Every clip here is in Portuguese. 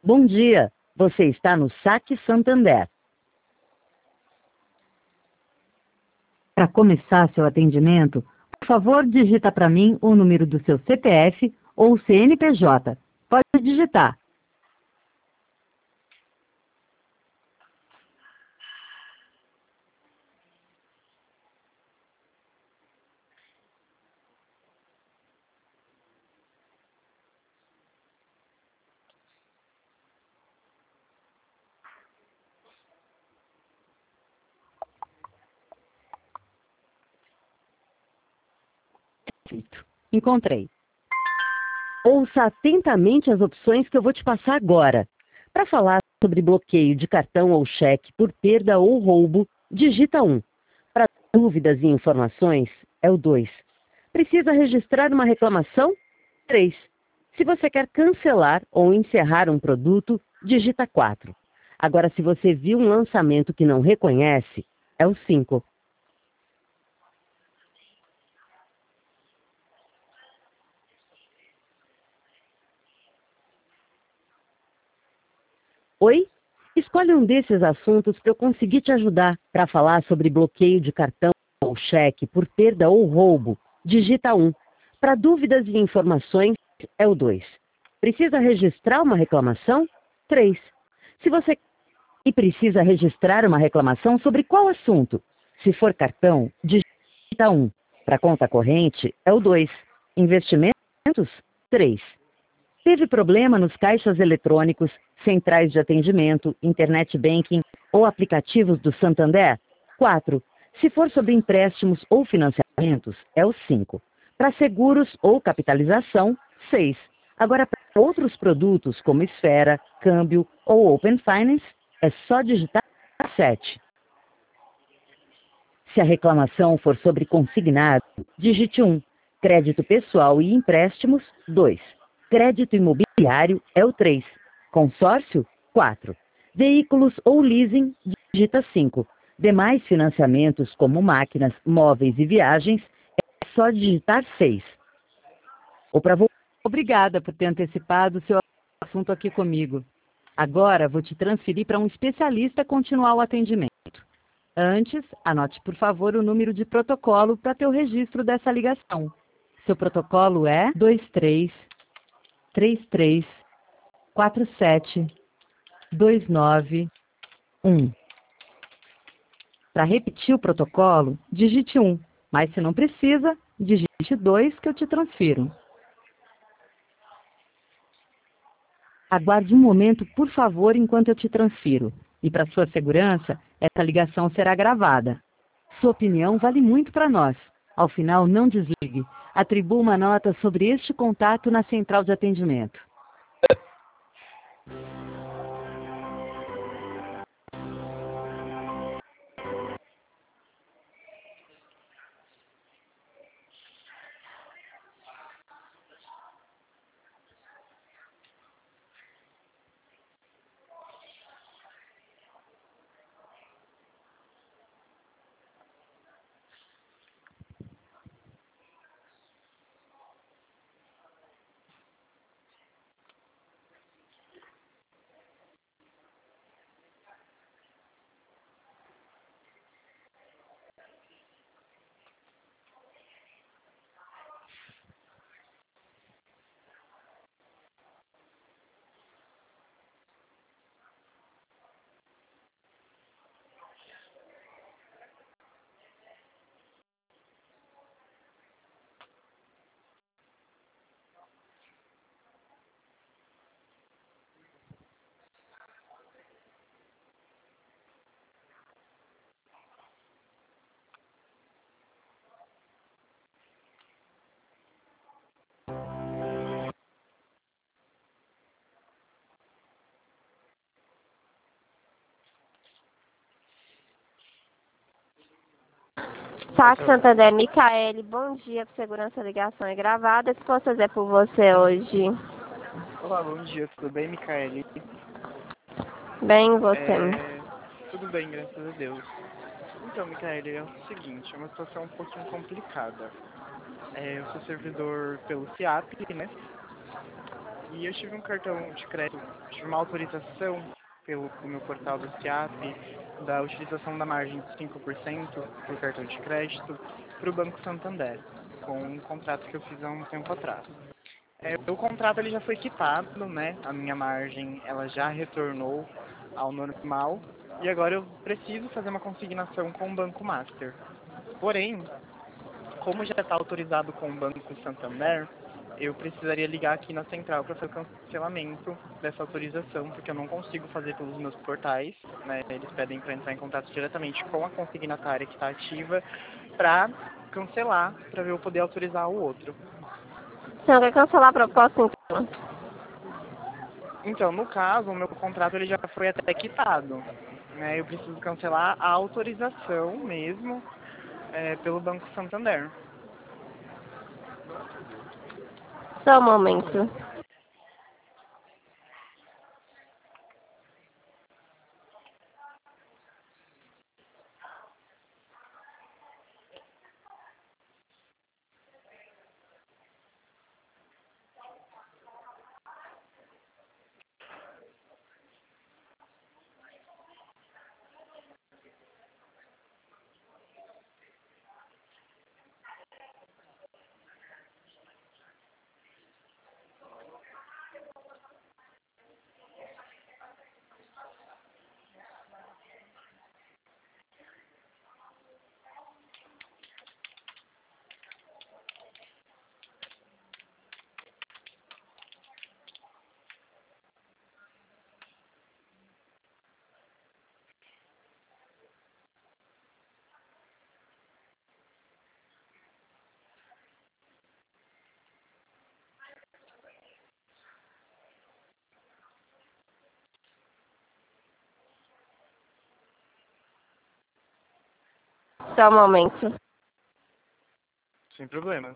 Bom dia, você está no Saque Santander. Para começar seu atendimento, por favor, digita para mim o número do seu CPF ou CNPJ. Pode digitar. Perfeito. Encontrei. Ouça atentamente as opções que eu vou te passar agora. Para falar sobre bloqueio de cartão ou cheque por perda ou roubo, digita 1. Para dúvidas e informações, é o 2. Precisa registrar uma reclamação? 3. Se você quer cancelar ou encerrar um produto, digita 4. Agora, se você viu um lançamento que não reconhece, é o 5. Oi? Escolhe um desses assuntos para eu conseguir te ajudar. Para falar sobre bloqueio de cartão ou cheque por perda ou roubo, digita 1. Para dúvidas e informações, é o 2. Precisa registrar uma reclamação? 3. Se você precisa registrar uma reclamação sobre qual assunto? Se for cartão, digita 1. Para conta corrente, é o 2. Investimentos? 3. Teve problema nos caixas eletrônicos, centrais de atendimento, internet banking ou aplicativos do Santander? 4. Se for sobre empréstimos ou financiamentos, é o 5. Para seguros ou capitalização, 6. Agora, para outros produtos como Esfera, Câmbio ou Open Finance, é só digitar 7. Se a reclamação for sobre consignado, digite 1. Crédito pessoal e empréstimos, 2. Crédito imobiliário é o 3. Consórcio, 4. Veículos ou leasing, digita 5. Demais financiamentos como máquinas, móveis e viagens, é só digitar 6. Obrigada por ter antecipado o seu assunto aqui comigo. Agora vou te transferir para um especialista continuar o atendimento. Antes, anote por favor o número de protocolo para ter o registro dessa ligação. Seu protocolo é 23334729. Para repetir o protocolo, digite 1, mas se não precisa, digite 2 que eu te transfiro. Aguarde um momento, por favor, enquanto eu te transfiro. E para sua segurança, essa ligação será gravada. Sua opinião vale muito para nós. Ao final, não desligue. Atribua uma nota sobre este contato na central de atendimento. Saque Santander, Micaele, bom dia, por segurança, a ligação é gravada. O que posso fazer por você hoje? Olá, bom dia, tudo bem, Micaele? Bem, você? Tudo bem, graças a Deus. Então, Micaele, é o seguinte, é uma situação um pouquinho complicada. Eu sou servidor pelo CIAP, né? E eu tive um cartão de crédito tive uma autorização pelo meu portal do SIAP da utilização da margem de 5% por cartão de crédito para o Banco Santander, com um contrato que eu fiz há um tempo atrás. O contrato ele já foi quitado, né? A minha margem ela já retornou ao normal e agora eu preciso fazer uma consignação com o Banco Master. Porém, como já está autorizado com o Banco Santander, eu precisaria ligar aqui na central para fazer o cancelamento dessa autorização, porque eu não consigo fazer pelos meus portais, né? Eles pedem para entrar em contato diretamente com a consignatária que está ativa para cancelar, para eu poder autorizar o outro. Você não quer cancelar a proposta, então? Então, no caso, o meu contrato ele já foi até quitado, né? Eu preciso cancelar a autorização mesmo pelo Banco Santander. Só um momento. Só um momento. Sem problema.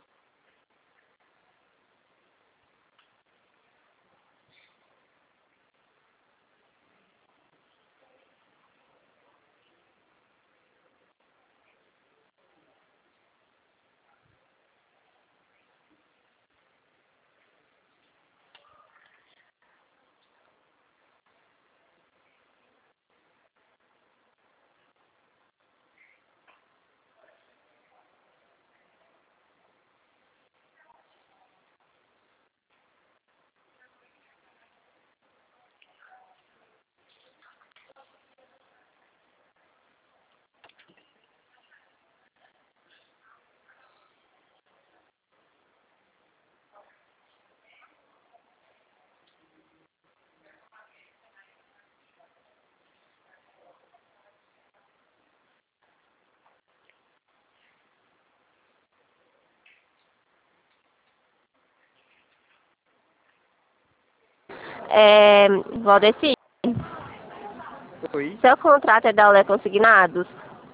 Valdeci, Oi? seu contrato é da Olé Consignados?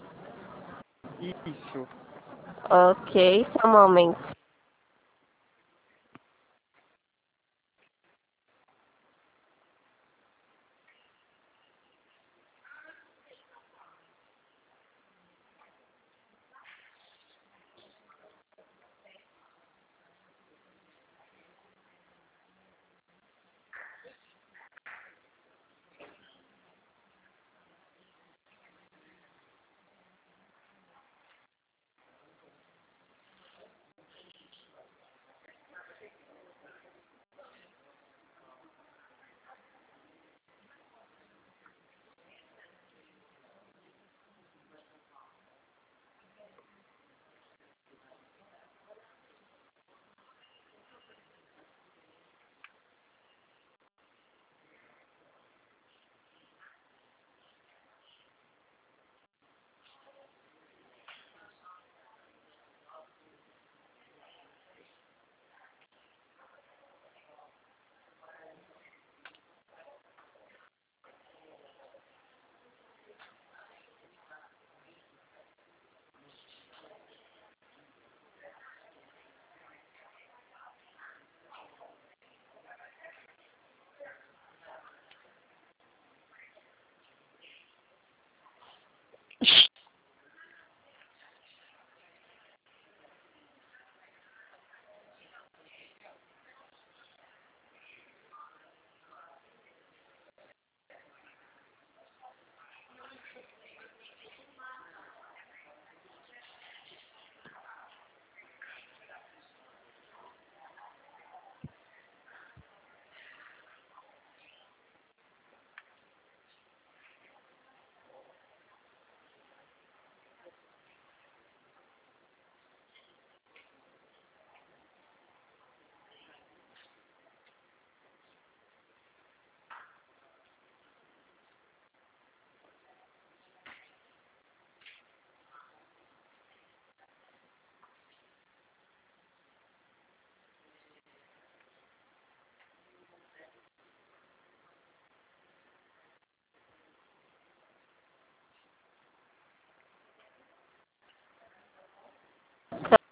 Isso. Ok, só um momento.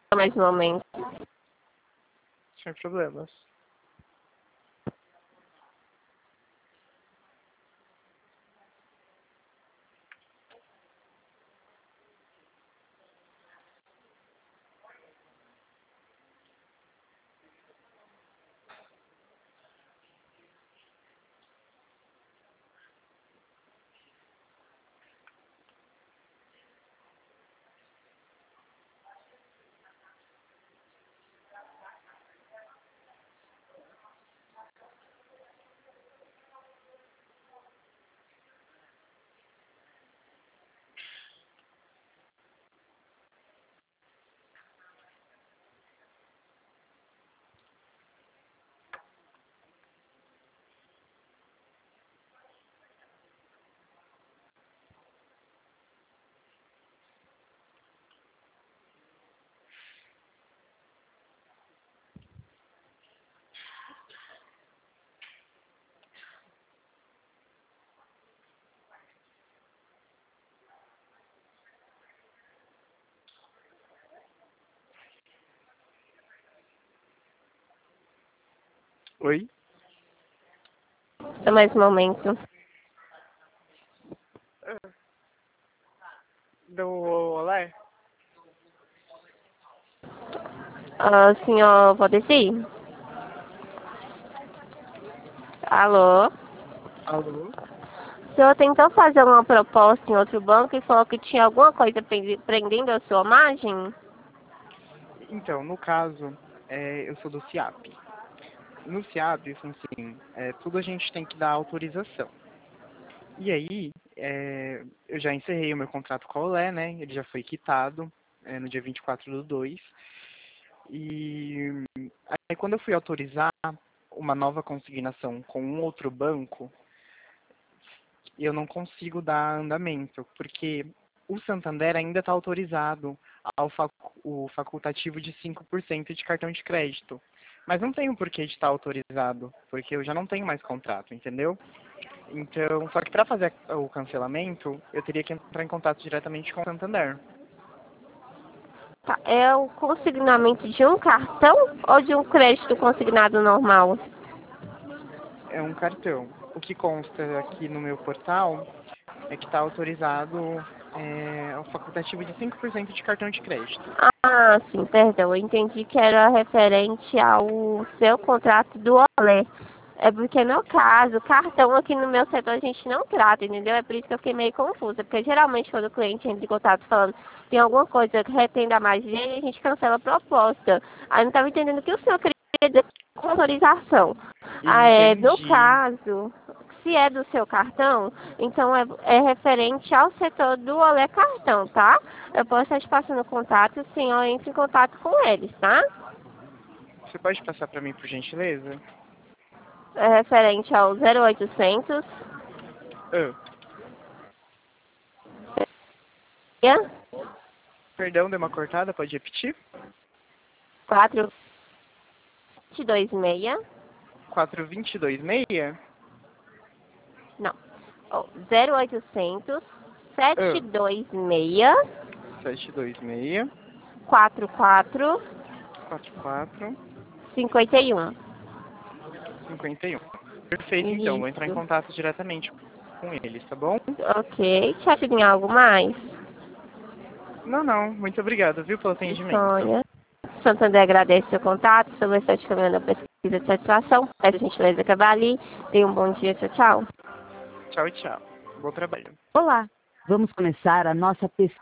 mais um momento. Sem problemas. Oi? Só mais um momento. Do Olé? Senhor Valdeci? Alô? Alô? O senhor tentou fazer uma proposta em outro banco e falou que tinha alguma coisa prendendo a sua margem? Então, no caso, eu sou do CIAP. No CIAP, assim, tudo a gente tem que dar autorização. E aí, eu já encerrei o meu contrato com a Olé, né? Ele já foi quitado, no dia 24/2. E aí, quando eu fui autorizar uma nova consignação com um outro banco, eu não consigo dar andamento, porque o Santander ainda está autorizado o facultativo de 5% de cartão de crédito. Mas não tem o porquê de estar autorizado, porque eu já não tenho mais contrato, entendeu? Então, só que para fazer o cancelamento, eu teria que entrar em contato diretamente com o Santander. Tá, é o consignamento de um cartão ou de um crédito consignado normal? É um cartão. O que consta aqui no meu portal é que está autorizado o facultativo de 5% de cartão de crédito. Ah, sim, perdão. Eu entendi que era referente ao seu contrato do Olé. É porque, no caso, cartão aqui no meu setor a gente não trata, entendeu? É por isso que eu fiquei meio confusa. Porque, geralmente, quando o cliente entra em contato falando tem alguma coisa que retém da margem dele, a gente cancela a proposta. Aí eu não estava entendendo o que o senhor queria dizer com autorização. No Entendi. caso, se é do seu cartão, então é referente ao setor do Olé Cartão, tá? Eu posso estar te passando contato, o senhor entra em contato com eles, tá? Você pode passar para mim, por gentileza? É referente ao 0800 Ah, perdão, deu uma cortada, pode repetir? 4226, 4226? não, 0800 Ah, 726 726 44 44 51. 51. Perfeito, então. Vou entrar em Isso. contato diretamente com eles, tá bom? Ok. Te ajuda em algo mais? Não, não. Muito obrigado, viu, pelo atendimento. Sônia. Santander agradece seu contato. Sobre essa caminhando a pesquisa de satisfação. Peço gentileza que avalie. Tenha um bom dia. Tchau, tchau. Tchau, tchau. Bom trabalho. Olá! Vamos começar a nossa pesquisa